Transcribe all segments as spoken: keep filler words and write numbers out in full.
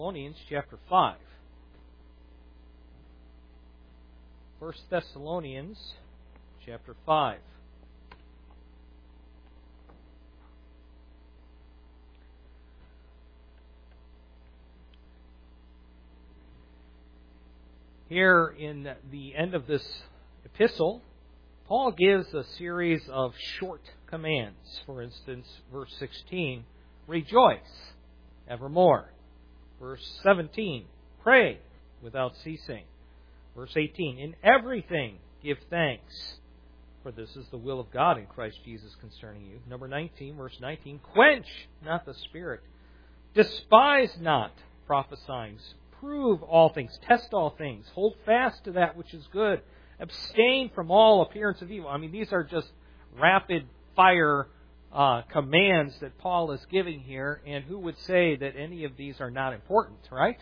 Thessalonians chapter five. First Thessalonians chapter five. Here in the end of this epistle, Paul gives a series of short commands. For instance, verse sixteen, rejoice evermore. Verse seventeen, pray without ceasing. Verse eighteen, in everything give thanks, for this is the will of God in Christ Jesus concerning you. Number nineteen, verse nineteen, quench not the spirit. Despise not prophesying. Prove all things, test all things, hold fast to that which is good. Abstain from all appearance of evil. I mean, these are just rapid fire uh, commands that Paul is giving here, and who would say that any of these are not important, right?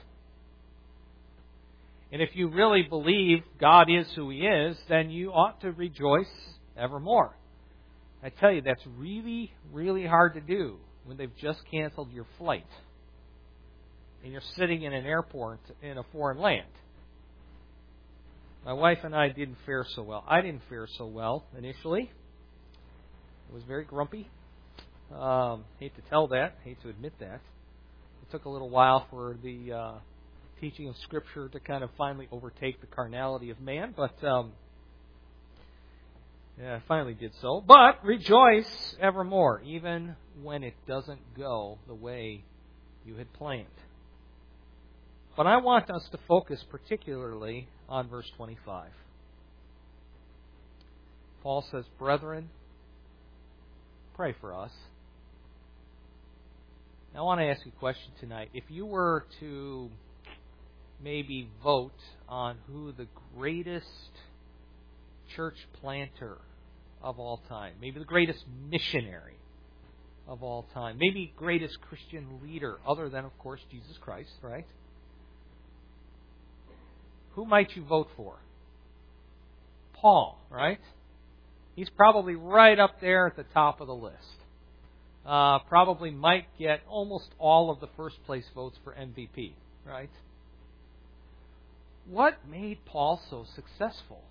And if you really believe God is who He is, then you ought to rejoice evermore. I tell you, that's really, really hard to do when they've just canceled your flight and you're sitting in an airport in a foreign land. My wife and I didn't fare so well. I didn't fare so well initially. I was very grumpy. Um, hate to tell that. Hate to admit that. It took a little while for the uh, teaching of Scripture to kind of finally overtake the carnality of man, but um, yeah, I finally did so. But rejoice evermore, even when it doesn't go the way you had planned. But I want us to focus particularly on verse twenty-five. Paul says, brethren, pray for us. Now, I want to ask you a question tonight. If you were to maybe vote on who the greatest church planter of all time, maybe the greatest missionary of all time, maybe greatest Christian leader, other than, of course, Jesus Christ, right? Who might you vote for? Paul, right? He's probably right up there at the top of the list. Uh, probably might get almost all of the first place votes for M V P, right? What made Paul so successful?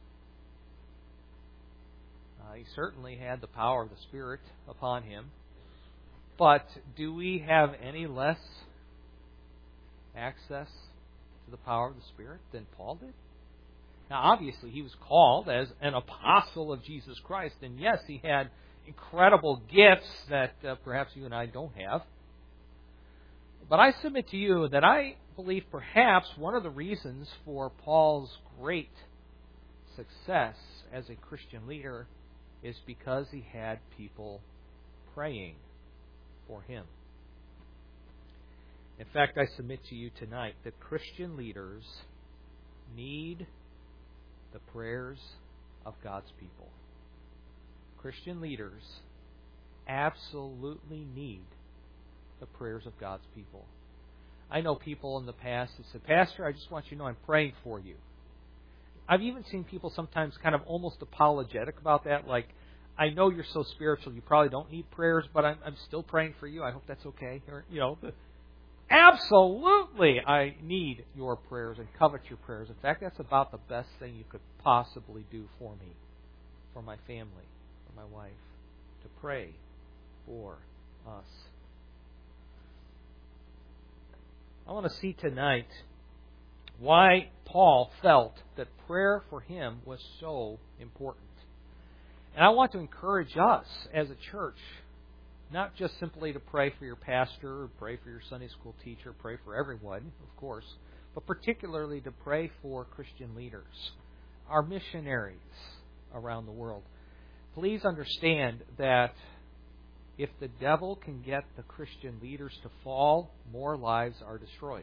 Uh, he certainly had the power of the Spirit upon him. But do we have any less access to the power of the Spirit than Paul did? Now, obviously, he was called as an apostle of Jesus Christ, and yes, he had incredible gifts that uh, perhaps you and I don't have. But I submit to you that I believe perhaps one of the reasons for Paul's great success as a Christian leader is because he had people praying for him. In fact, I submit to you tonight that Christian leaders need the prayers of God's people. Christian leaders absolutely need the prayers of God's people. I know people in the past who said, Pastor, I just want you to know I'm praying for you. I've even seen people sometimes kind of almost apologetic about that, like, I know you're so spiritual, you probably don't need prayers, but I'm, I'm still praying for you. I hope that's okay. Or, you know, absolutely, I need your prayers and covet your prayers. In fact, that's about the best thing you could possibly do for me, for my family, for my wife, to pray for us. I want to see tonight why Paul felt that prayer for him was so important. And I want to encourage us as a church not just simply to pray for your pastor, or pray for your Sunday school teacher, pray for everyone, of course, but particularly to pray for Christian leaders, our missionaries around the world. Please understand that if the devil can get the Christian leaders to fall, more lives are destroyed.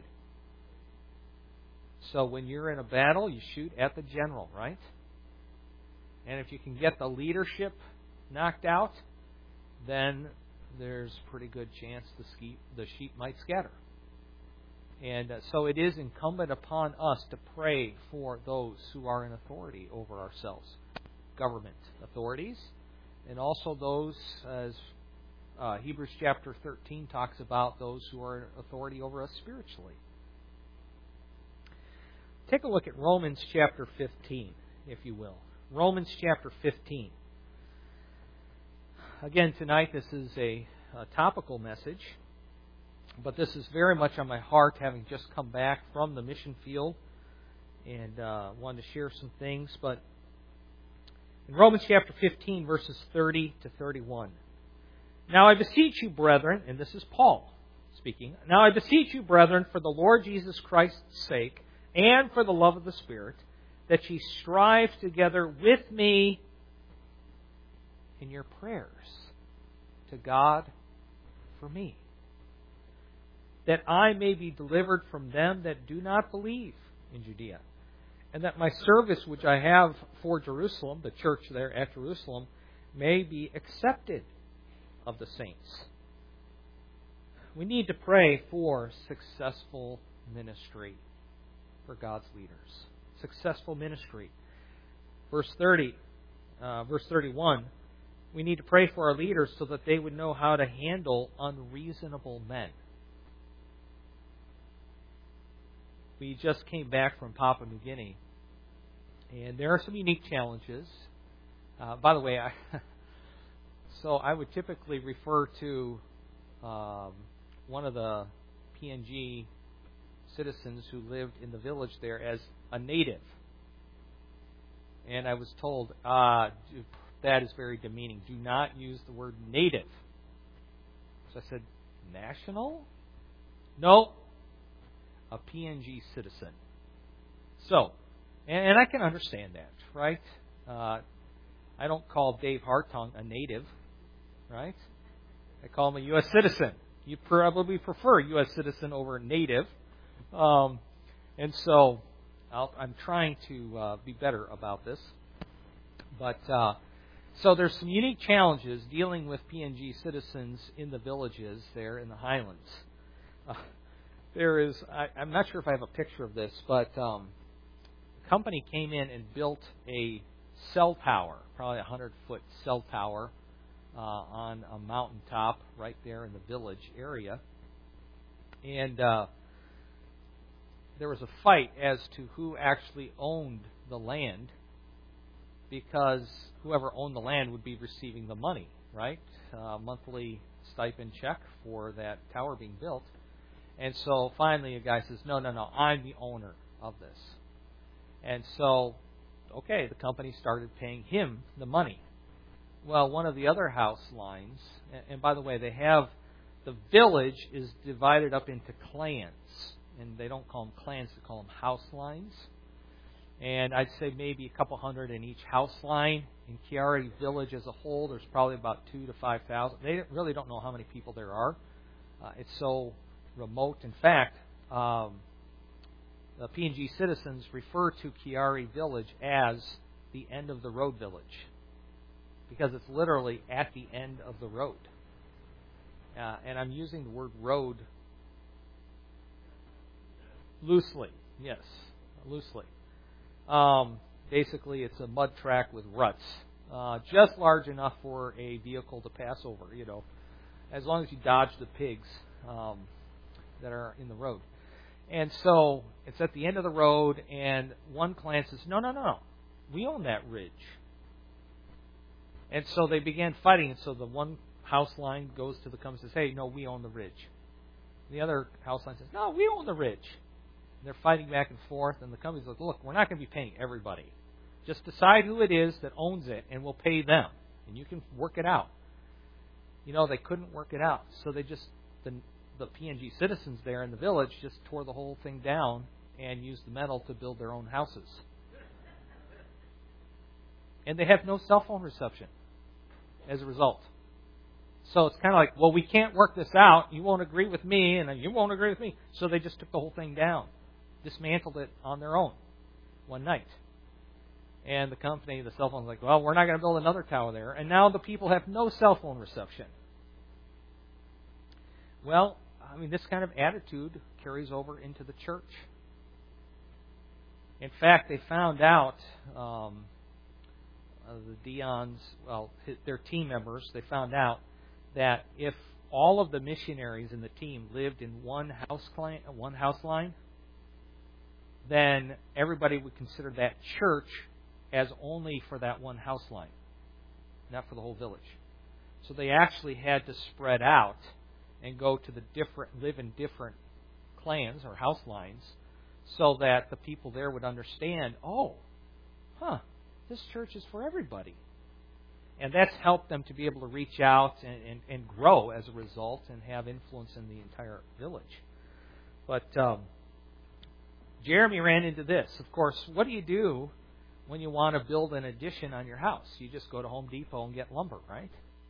So when you're in a battle, you shoot at the general, right? And if you can get the leadership knocked out, then there's a pretty good chance the, ski, the sheep might scatter. And uh, so it is incumbent upon us to pray for those who are in authority over ourselves. Government authorities, and also those, as uh, Hebrews chapter thirteen talks about, those who are in authority over us spiritually. take a look at Romans chapter fifteen, if you will. Romans chapter fifteen. Again, tonight this is a, a topical message, but this is very much on my heart, having just come back from the mission field and uh, wanted to share some things. But in Romans chapter fifteen, verses thirty to thirty-one. Now I beseech you, brethren, and this is Paul speaking, now I beseech you, brethren, for the Lord Jesus Christ's sake, and for the love of the Spirit, that ye strive together with me in your prayers to God for me, that I may be delivered from them that do not believe in Judea, and that my service which I have for Jerusalem, the church there at Jerusalem, may be accepted of the saints. We need to pray for successful ministry for God's leaders. Successful ministry. Verse thirty, uh, verse thirty-one, we need to pray for our leaders so that they would know how to handle unreasonable men. We just came back from Papua New Guinea, and there are some unique challenges. Uh, by the way, I, so I would typically refer to um, one of the P N G citizens who lived in the village there as a native. And I was told, uh, that is very demeaning. Do not use the word native. So I said, national? No, a P N G citizen. So, and, and I can understand that, right? Uh, I don't call Dave Hartung a native, right? I call him a U S citizen. You probably prefer U S citizen over native. Um, and so I'll, I'm trying to uh, be better about this. But uh, so there's some unique challenges dealing with P N G citizens in the villages there in the highlands. Uh, there is, I, I'm not sure if I have a picture of this, but um, the company came in and built a cell tower, probably a hundred-foot cell tower uh, on a mountaintop right there in the village area. And uh, there was a fight as to who actually owned the land, because whoever owned the land would be receiving the money, right? Uh, monthly stipend check for that tower being built. And so finally a guy says, no, no, no, I'm the owner of this. And so, okay, the company started paying him the money. Well, one of the other house lines, and by the way, they have, the village is divided up into clans. And they don't call them clans, they call them house lines. And I'd say maybe a couple hundred in each house line. In Kiari village as a whole, there's probably about two to five thousand. They really don't know how many people there are. Uh, it's so remote. In fact, um, the P N G citizens refer to Kiari village as the end of the road village, because it's literally at the end of the road. Uh, and I'm using the word road loosely. Yes, loosely. Um, basically, it's a mud track with ruts, uh, just large enough for a vehicle to pass over, you know, as long as you dodge the pigs um, that are in the road. And so it's at the end of the road, and one clan says, no, no, no, no, we own that ridge. And so they began fighting, and so the one house line goes to the company and says, hey, no, we own the ridge. The other house line says, no, we own the ridge. And they're fighting back and forth, and the company's like, look, we're not going to be paying everybody. Just decide who it is that owns it, and we'll pay them. And you can work it out. You know, they couldn't work it out. So they just, the, the P N G citizens there in the village just tore the whole thing down and used the metal to build their own houses. And they have no cell phone reception as a result. So it's kind of like, well, we can't work this out. You won't agree with me, and you won't agree with me. So they just took the whole thing down, dismantled it on their own one night. And the company, the cell phone's like, well, we're not going to build another tower there. And now the people have no cell phone reception. Well, I mean, this kind of attitude carries over into the church. In fact, they found out, um, uh, the Dion's, well, his, their team members, they found out that if all of the missionaries in the team lived in one house client, one house line, then everybody would consider that church as only for that one house line, not for the whole village. So they actually had to spread out and go to the different, live in different clans or house lines, so that the people there would understand, oh, huh, this church is for everybody. And that's helped them to be able to reach out and, and, and grow as a result and have influence in the entire village. But um, Jeremy ran into this. Of course, what do you do when you want to build an addition on your house? You just go to Home Depot and get lumber, right?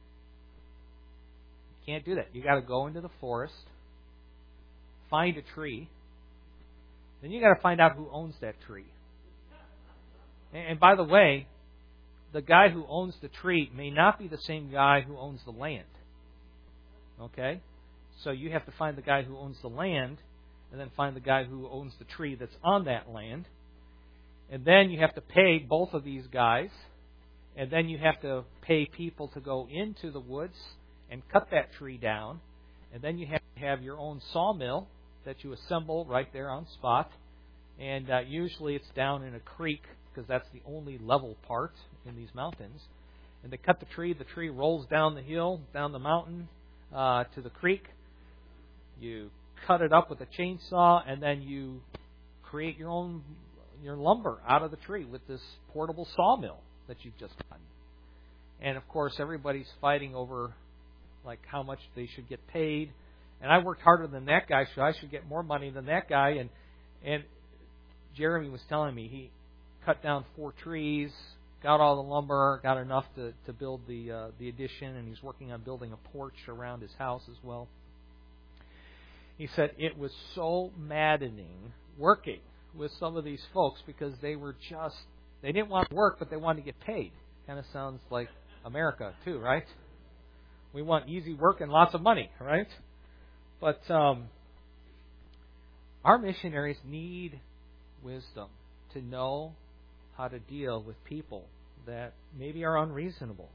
You can't do that. You got to go into the forest, find a tree, then you got to find out who owns that tree. And, and by the way, the guy who owns the tree may not be the same guy who owns the land. Okay? So you have to find the guy who owns the land, and then find the guy who owns the tree that's on that land. And then you have to pay both of these guys. And then you have to pay people to go into the woods and cut that tree down. And then you have to have your own sawmill that you assemble right there on spot. And uh, usually it's down in a creek, because that's the only level part in these mountains. And they cut the tree. The tree rolls down the hill, down the mountain uh, to the creek. You cut it up with a chainsaw, and then you create your own your lumber out of the tree with this portable sawmill that you've just done. And of course, everybody's fighting over like how much they should get paid. And I worked harder than that guy, so I should get more money than that guy. And and Jeremy was telling me he cut down four trees, got all the lumber, got enough to, to build the uh, the addition, and he's working on building a porch around his house as well. He said it was so maddening working with some of these folks because they were just, they didn't want to work, but they wanted to get paid. Kind of sounds like America too, right? We want easy work and lots of money, right? But um, our missionaries need wisdom to know how to deal with people that maybe are unreasonable.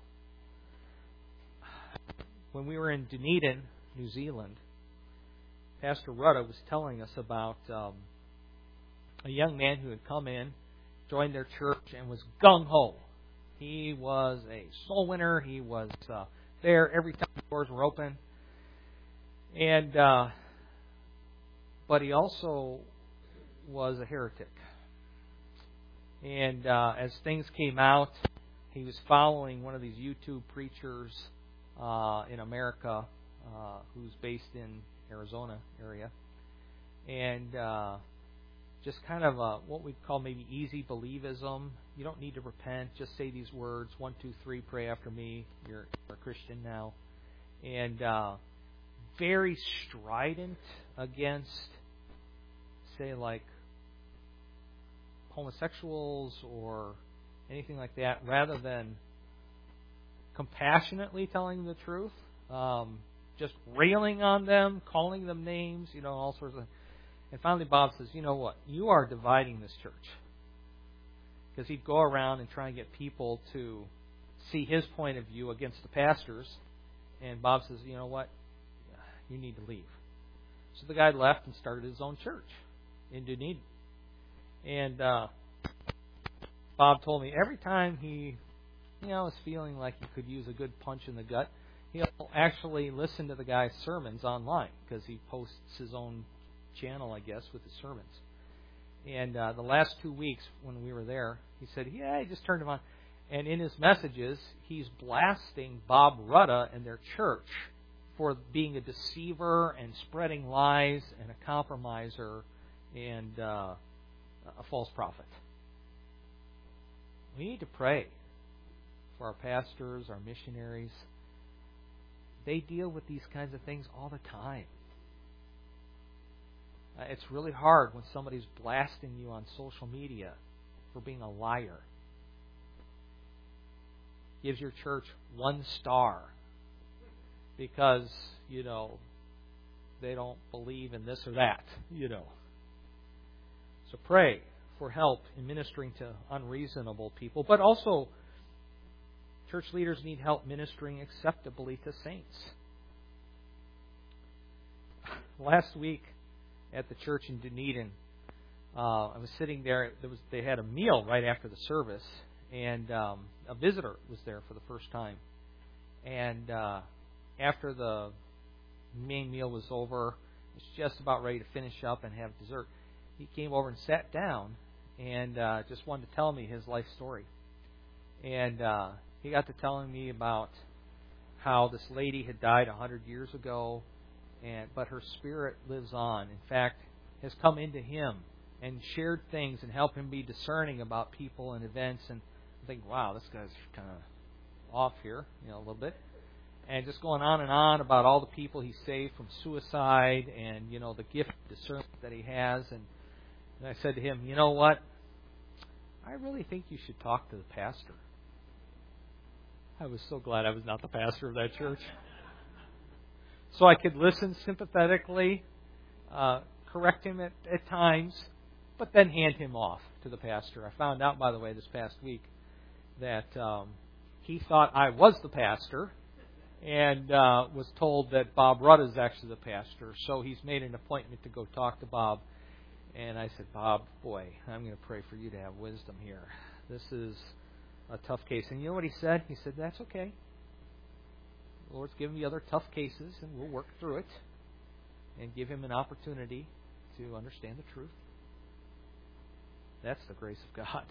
When we were in Dunedin, New Zealand, Pastor Rudda was telling us about um, a young man who had come in, joined their church, and was gung-ho. He was a soul winner. He was uh, there every time the doors were open. And uh, but he also was a heretic. And uh, as things came out, he was following one of these YouTube preachers uh, in America uh, who's based in Arizona area, and uh, just kind of a, what we'd call maybe easy believism. You don't need to repent. Just say these words: one, two, three. Pray after me. You're a Christian now. And uh, very strident against, say, like homosexuals or anything like that, rather than compassionately telling the truth. Um, just railing on them, calling them names, you know, all sorts of. And finally, Bob says, "You know what? You are dividing this church." Because he'd go around and try and get people to see his point of view against the pastors. And Bob says, "You know what? You need to leave." So the guy left and started his own church in Dunedin. And uh, Bob told me every time he, you know, was feeling like he could use a good punch in the gut, he'll actually listen to the guy's sermons online, because he posts his own channel, I guess, with his sermons. And uh, the last two weeks when we were there, he said, yeah, he just turned him on. And in his messages, he's blasting Bob Rudda and their church for being a deceiver and spreading lies and a compromiser and uh, a false prophet. We need to pray for our pastors, our missionaries. They deal with these kinds of things all the time. Uh, it's really hard when somebody's blasting you on social media for being a liar. Gives your church one star because, you know, they don't believe in this or that, you know. So pray for help in ministering to unreasonable people, but also church leaders need help ministering acceptably to saints. Last week at the church in Dunedin, uh, I was sitting there. There was they had a meal right after the service, and um, a visitor was there for the first time. And uh, after the main meal was over, was just about ready to finish up and have dessert. He came over and sat down and uh, just wanted to tell me his life story. And uh, he got to telling me about how this lady had died a hundred years ago, and but her spirit lives on. In fact, has come into him and shared things and helped him be discerning about people and events. And I think, wow, this guy's kind of off here, you know, a little bit. And just going on and on about all the people he saved from suicide and, you know, the gift of discernment that he has. And, and I said to him, you know what? I really think you should talk to the pastor. I was so glad I was not the pastor of that church. So I could listen sympathetically, uh, correct him at, at times, but then hand him off to the pastor. I found out, by the way, this past week that um, he thought I was the pastor, and uh, was told that Bob Rudd is actually the pastor. So he's made an appointment to go talk to Bob. And I said, Bob, boy, I'm going to pray for you to have wisdom here. This is a tough case. And you know what he said? He said, that's okay. The Lord's given me other tough cases, and we'll work through it and give him an opportunity to understand the truth. That's the grace of God.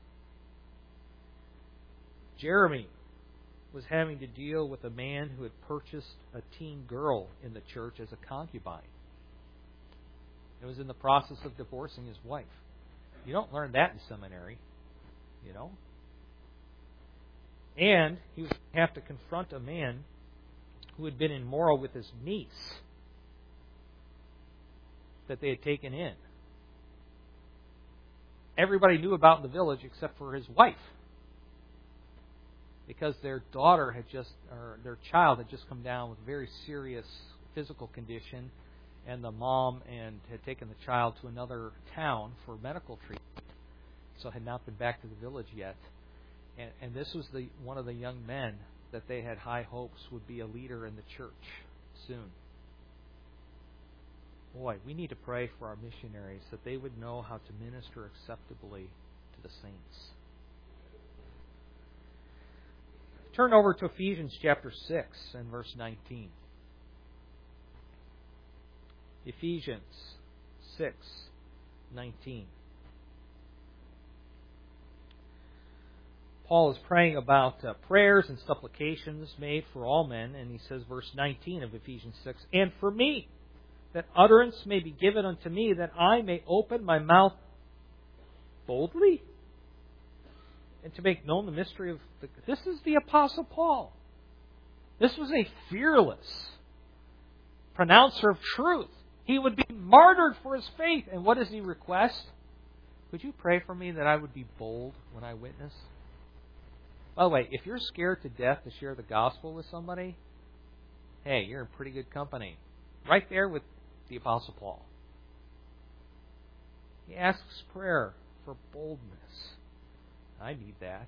Jeremy was having to deal with a man who had purchased a teen girl in the church as a concubine. He was in the process of divorcing his wife. You don't learn that in seminary, you know. And he would have to confront a man who had been immoral with his niece that they had taken in. Everybody knew about in the village except for his wife, because their daughter had just, or their child had just come down with a very serious physical condition, and the mom and had taken the child to another town for medical treatment, so had not been back to the village yet. And, and this was the one of the young men that they had high hopes would be a leader in the church soon. Boy, we need to pray for our missionaries that they would know how to minister acceptably to the saints. Turn over to Ephesians chapter six and verse nineteen. Ephesians six nineteen. Paul is praying about uh, prayers and supplications made for all men, and he says, verse nineteen of Ephesians six, and for me, that utterance may be given unto me, that I may open my mouth boldly, and to make known the mystery of the... This is the Apostle Paul. This was a fearless pronouncer of truth. He would be martyred for his faith. And what does he request? Would you pray for me that I would be bold when I witness? By the way, if you're scared to death to share the gospel with somebody, hey, you're in pretty good company. Right there with the Apostle Paul. He asks prayer for boldness. I need that.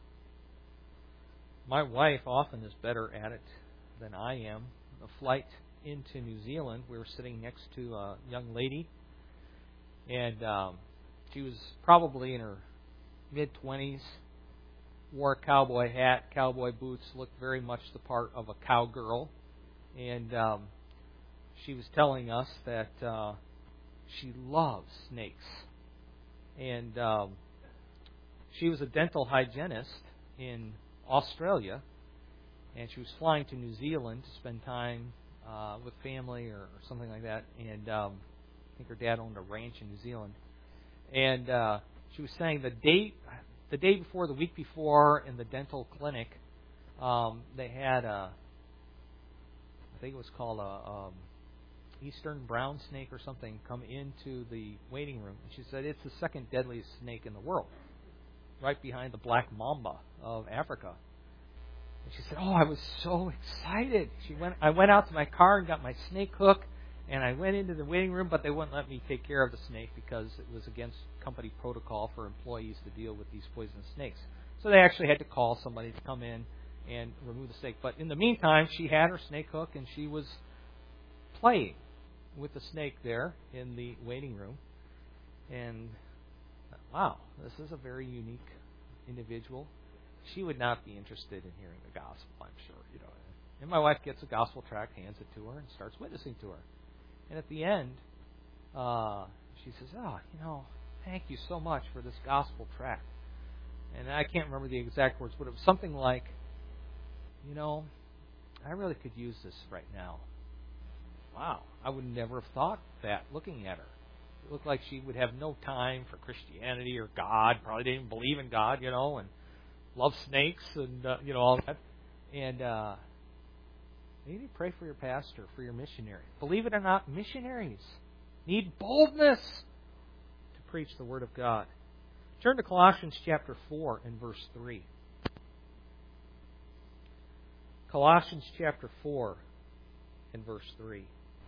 My wife often is better at it than I am. A flight into New Zealand, we were sitting next to a young lady, and um, she was probably in her mid-twenties, wore a cowboy hat, cowboy boots, looked very much the part of a cowgirl, and um, she was telling us that uh, she loves snakes. And um, she was a dental hygienist in Australia, and she was flying to New Zealand to spend time uh, with family or, or something like that. And um, I think her dad owned a ranch in New Zealand. And uh, she was saying the day, the day before, the week before, in the dental clinic, um, they had a, I think it was called a um, eastern brown snake or something, come into the waiting room. And she said it's the second deadliest snake in the world, right behind the black mamba of Africa. And she said, "Oh, I was so excited." She went. I went out to my car and got my snake hook, and I went into the waiting room, but they wouldn't let me take care of the snake because it was against company protocol for employees to deal with these poisonous snakes. So they actually had to call somebody to come in and remove the snake. But in the meantime, she had her snake hook, and she was playing with the snake there in the waiting room. And, wow, this is a very unique individual. She would not be interested in hearing the gospel, I'm sure. You know. And my wife gets a gospel tract, hands it to her, and starts witnessing to her. And at the end, uh, she says, oh, you know, thank you so much for this gospel tract. And I can't remember the exact words, but it was something like, you know, I really could use this right now. Wow, I would never have thought that looking at her. It looked like she would have no time for Christianity or God, probably didn't even believe in God, you know, and love snakes and, uh, you know, all that. And uh, you need to pray for your pastor, for your missionary. Believe it or not, missionaries need boldness to preach the Word of God. Turn to Colossians chapter four and verse three. Colossians chapter four and verse three.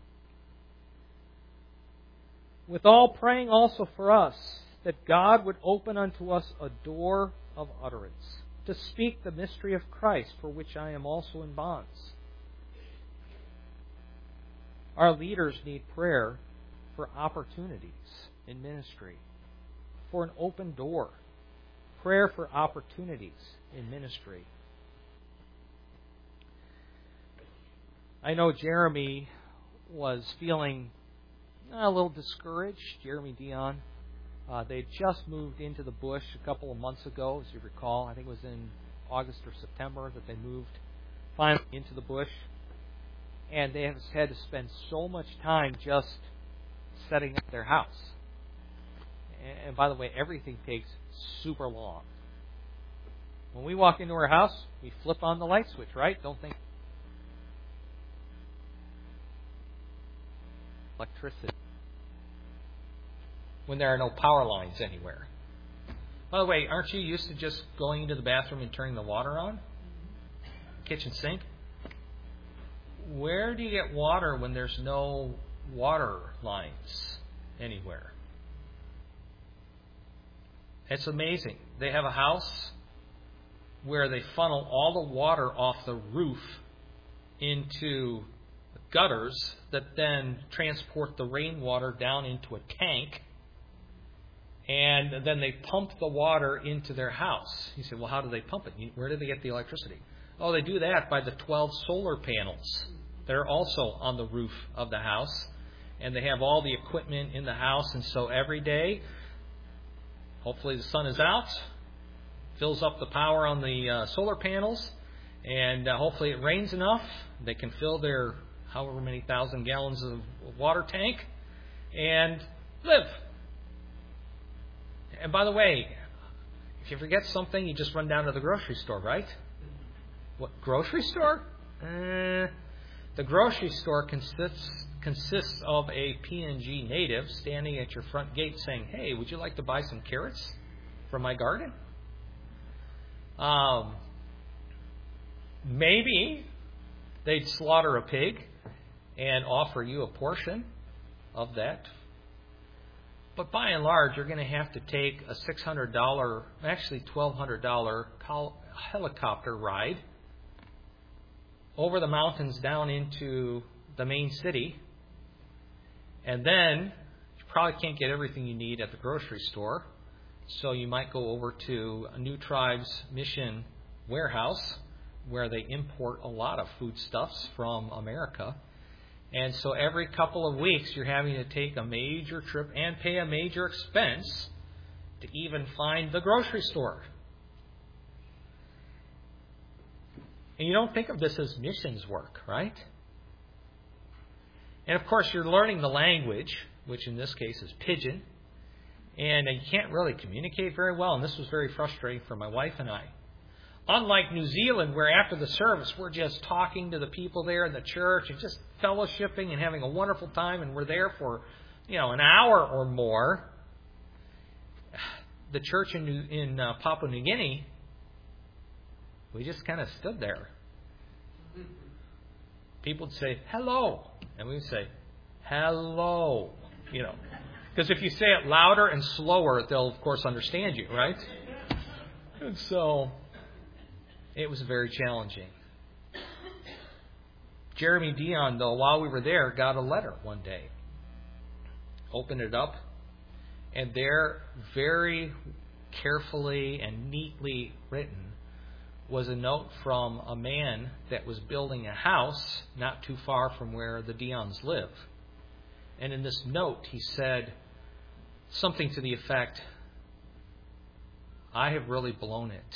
With all praying also for us, that God would open unto us a door of utterance, to speak the mystery of Christ, for which I am also in bonds. Our leaders need prayer for opportunities in ministry, for an open door, prayer for opportunities in ministry. I know Jeremy was feeling a little discouraged. Jeremy Dion. Uh, they had just moved into the bush a couple of months ago, as you recall. I think it was in August or September that they moved finally into the bush. And they have had to spend so much time just setting up their house. And, and by the way, everything takes super long. When we walk into our house, we flip on the light switch, right? Don't think electricity when there are no power lines anywhere. By the way, aren't you used to just going into the bathroom and turning the water on? Kitchen sink? Where do you get water when there's no water lines anywhere? It's amazing. They have a house where they funnel all the water off the roof into gutters that then transport the rainwater down into a tank, and then they pump the water into their house. You say, well, how do they pump it? Where do they get the electricity? Oh, they do that by the twelve solar panels. They're also on the roof of the house, and they have all the equipment in the house, and so every day, hopefully the sun is out, fills up the power on the uh, solar panels, and uh, hopefully it rains enough. They can fill their however many thousand gallons of water tank and live. And by the way, if you forget something, you just run down to the grocery store, right? What, grocery store? Uh, the grocery store consists consists of a P N G native standing at your front gate saying, hey, would you like to buy some carrots from my garden? Um, maybe they'd slaughter a pig and offer you a portion of that. But by and large, you're going to have to take a six hundred dollars, actually twelve hundred dollars helicopter ride over the mountains down into the main city. And then you probably can't get everything you need at the grocery store. So you might go over to a New Tribes Mission warehouse where they import a lot of foodstuffs from America. And so every couple of weeks, you're having to take a major trip and pay a major expense to even find the grocery store. And you don't think of this as missions work, right? And of course, you're learning the language, which in this case is Pidgin. And you can't really communicate very well. And this was very frustrating for my wife and I. Unlike New Zealand, where after the service, we're just talking to the people there in the church and just fellowshipping and having a wonderful time, and we're there for, you know, an hour or more. The church in, New, in uh, Papua New Guinea, we just kind of stood there. People would say, hello. And we would say, hello. You know, because if you say it louder and slower, they'll, of course, understand you, right? And so it was very challenging. Jeremy Dion, though, while we were there, got a letter one day. Opened it up, And there, very carefully and neatly written, was a note from a man that was building a house not too far from where the Dions live. And in this note, he said something to the effect, I have really blown it.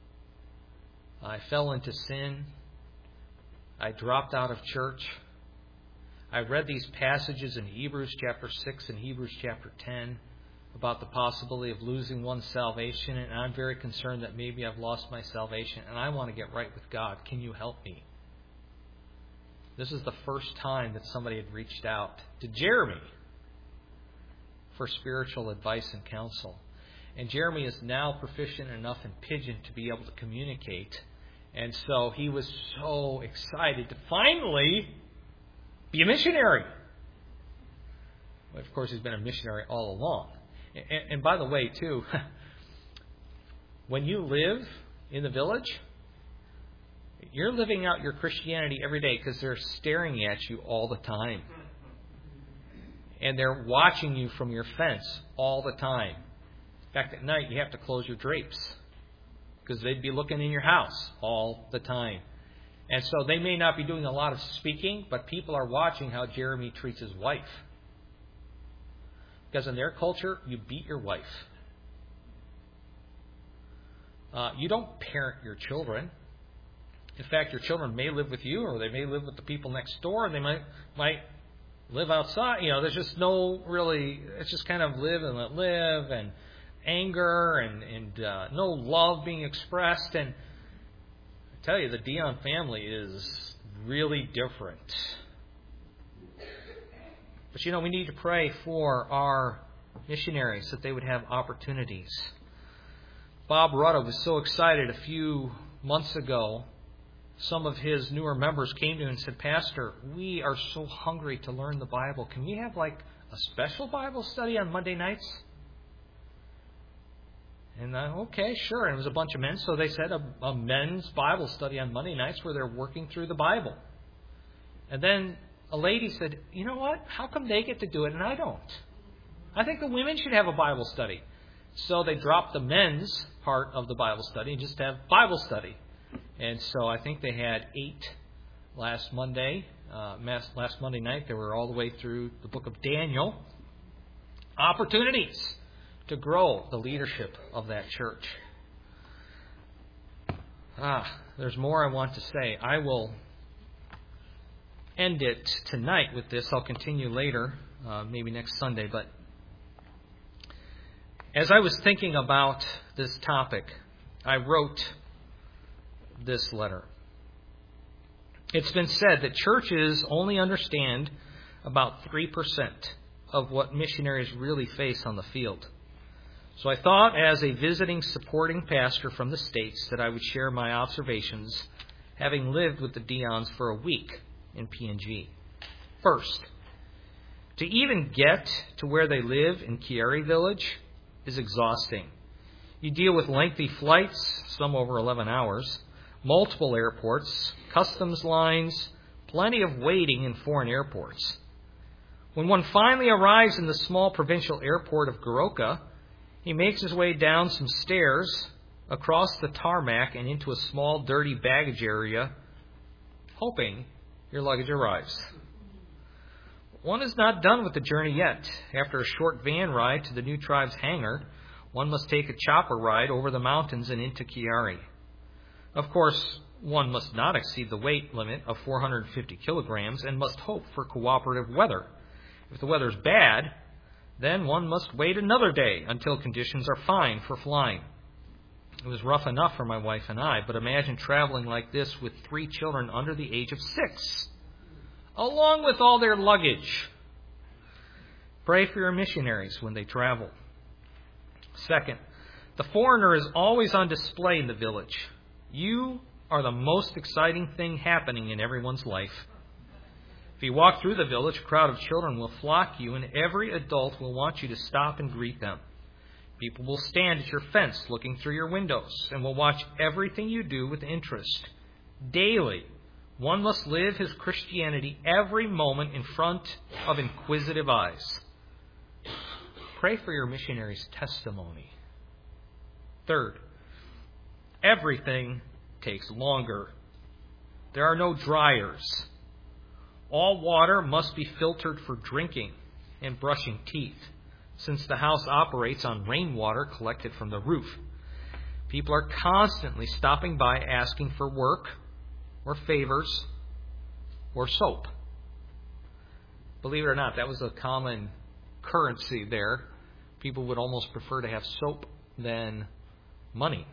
I fell into sin. I dropped out of church. I read these passages in Hebrews chapter six and Hebrews chapter ten about the possibility of losing one's salvation, and I'm very concerned that maybe I've lost my salvation, and I want to get right with God. Can you help me? This is the first time that somebody had reached out to Jeremy for spiritual advice and counsel. And Jeremy is now proficient enough in Pidgin to be able to communicate. And so he was so excited to finally be a missionary. Well, of course, he's been a missionary all along. And, and by the way, too, when you live in the village, you're living out your Christianity every day because they're staring at you all the time. And they're watching you from your fence all the time. In fact, at night you have to close your drapes because they'd be looking in your house all the time. And so they may not be doing a lot of speaking, but people are watching how Jeremy treats his wife. Because in their culture, you beat your wife. Uh, you don't parent your children. In fact, your children may live with you, or they may live with the people next door, and they might might live outside. You know, there's just no really, it's just kind of live and let live, and anger, and, and uh, no love being expressed. And I tell you, the Dion family is really different. But you know, we need to pray for our missionaries that they would have opportunities. Bob Rutta was so excited a few months ago. Some of his newer members came to him and said, Pastor, we are so hungry to learn the Bible. Can we have like a special Bible study on Monday nights? And uh, okay, sure. And it was a bunch of men. So they said a, a men's Bible study on Monday nights where they're working through the Bible. And then a lady said, you know what? How come they get to do it and I don't? I think the women should have a Bible study. So they dropped the men's part of the Bible study and just have Bible study. And so I think they had eight last Monday, uh, last Monday night. They were all the way through the book of Daniel. Opportunities to grow the leadership of that church. Ah, there's more I want to say. I will end it tonight with this. I'll continue later, uh, maybe next Sunday. But as I was thinking about this topic, I wrote this letter. It's been said that churches only understand about three percent of what missionaries really face on the field. So I thought, as a visiting supporting pastor from the States, that I would share my observations, having lived with the Dions for a week in P N G. First, to even get to where they live in Chiari Village is exhausting. You deal with lengthy flights, some over eleven hours, multiple airports, customs lines, plenty of waiting in foreign airports. When one finally arrives in the small provincial airport of Goroka, he makes his way down some stairs, across the tarmac, and into a small, dirty baggage area, hoping your luggage arrives. One is not done with the journey yet. After a short van ride to the New Tribes hangar, one must take a chopper ride over the mountains and into Chiari. Of course, one must not exceed the weight limit of four hundred fifty kilograms and must hope for cooperative weather. If the weather is bad, then one must wait another day until conditions are fine for flying. It was rough enough for my wife and I, but imagine traveling like this with three children under the age of six, along with all their luggage. Pray for your missionaries when they travel. Second, the foreigner is always on display in the village. You are the most exciting thing happening in everyone's life. If you walk through the village, a crowd of children will flock you, and every adult will want you to stop and greet them. People will stand at your fence looking through your windows and will watch everything you do with interest. Daily, one must live his Christianity every moment in front of inquisitive eyes. pray for your missionary's testimony. Third, everything takes longer. There are no dryers. All water must be filtered for drinking and brushing teeth, since the house operates on rainwater collected from the roof. People are constantly stopping by asking for work or favors or soap. Believe it or not, that was a common currency there. People would almost prefer to have soap than money.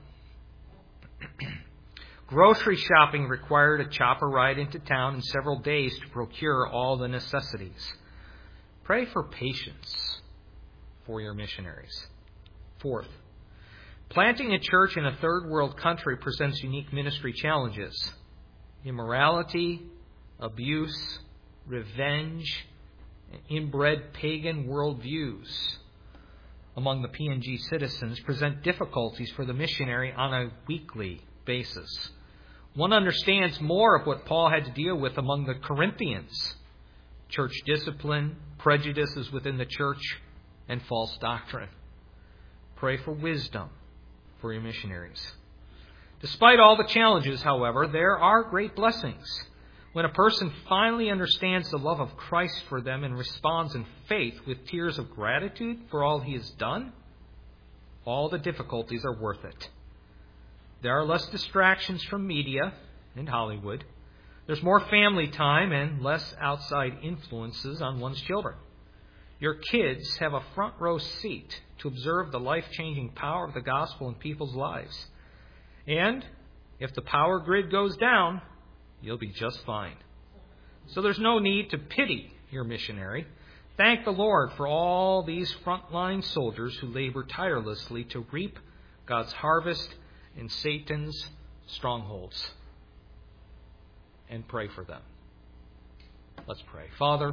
Grocery shopping required a chopper ride into town and several days to procure all the necessities. Pray for patience for your missionaries. Fourth, planting a church in a third world country presents unique ministry challenges. Immorality, abuse, revenge, and inbred pagan worldviews among the P N G citizens present difficulties for the missionary on a weekly basis. One understands more of what Paul had to deal with among the Corinthians: church discipline, prejudices within the church, and false doctrine. Pray for wisdom for your missionaries. Despite all the challenges, however, there are great blessings. When a person finally understands the love of Christ for them and responds in faith with tears of gratitude for all he has done, all the difficulties are worth it. There are less distractions from media and Hollywood. There's more family time and less outside influences on one's children. Your kids have a front row seat to observe the life-changing power of the gospel in people's lives. And if the power grid goes down, you'll be just fine. So there's no need to pity your missionary. Thank the Lord for all these frontline soldiers who labor tirelessly to reap God's harvest in Satan's strongholds. And pray for them. Let's pray. Father,